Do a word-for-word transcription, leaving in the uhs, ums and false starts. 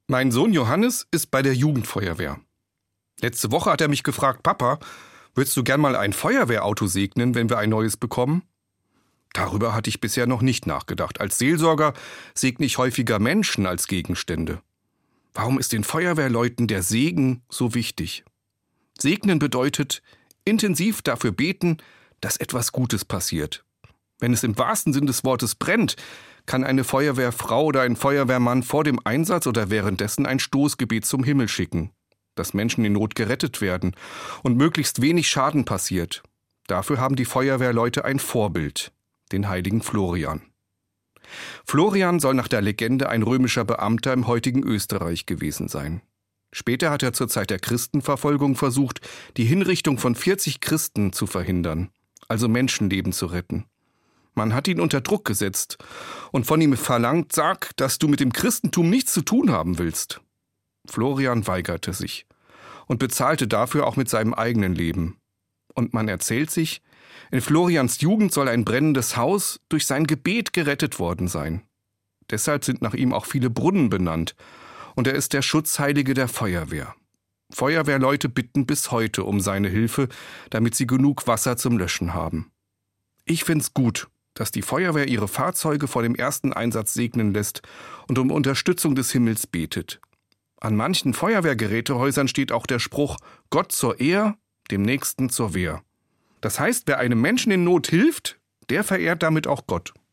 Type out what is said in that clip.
Mein Sohn Johannes ist bei der Jugendfeuerwehr. Letzte Woche hat er mich gefragt, Papa, würdest du gern mal ein Feuerwehrauto segnen, wenn wir ein neues bekommen? Darüber hatte ich bisher noch nicht nachgedacht. Als Seelsorger segne ich häufiger Menschen als Gegenstände. Warum ist den Feuerwehrleuten der Segen so wichtig? Segnen bedeutet intensiv dafür beten, dass etwas Gutes passiert. Wenn es im wahrsten Sinn des Wortes brennt, kann eine Feuerwehrfrau oder ein Feuerwehrmann vor dem Einsatz oder währenddessen ein Stoßgebet zum Himmel schicken, dass Menschen in Not gerettet werden und möglichst wenig Schaden passiert. Dafür haben die Feuerwehrleute ein Vorbild, den heiligen Florian. Florian soll nach der Legende ein römischer Beamter im heutigen Österreich gewesen sein. Später hat er zur Zeit der Christenverfolgung versucht, die Hinrichtung von vierzig Christen zu verhindern, also Menschenleben zu retten. Man hat ihn unter Druck gesetzt und von ihm verlangt, sag, dass du mit dem Christentum nichts zu tun haben willst. Florian weigerte sich und bezahlte dafür auch mit seinem eigenen Leben. Und man erzählt sich, in Florians Jugend soll ein brennendes Haus durch sein Gebet gerettet worden sein. Deshalb sind nach ihm auch viele Brunnen benannt und er ist der Schutzheilige der Feuerwehr. Feuerwehrleute bitten bis heute um seine Hilfe, damit sie genug Wasser zum Löschen haben. Ich find's gut, dass die Feuerwehr ihre Fahrzeuge vor dem ersten Einsatz segnen lässt und um Unterstützung des Himmels betet. An manchen Feuerwehrgerätehäusern steht auch der Spruch Gott zur Ehr, dem Nächsten zur Wehr. Das heißt, wer einem Menschen in Not hilft, der verehrt damit auch Gott.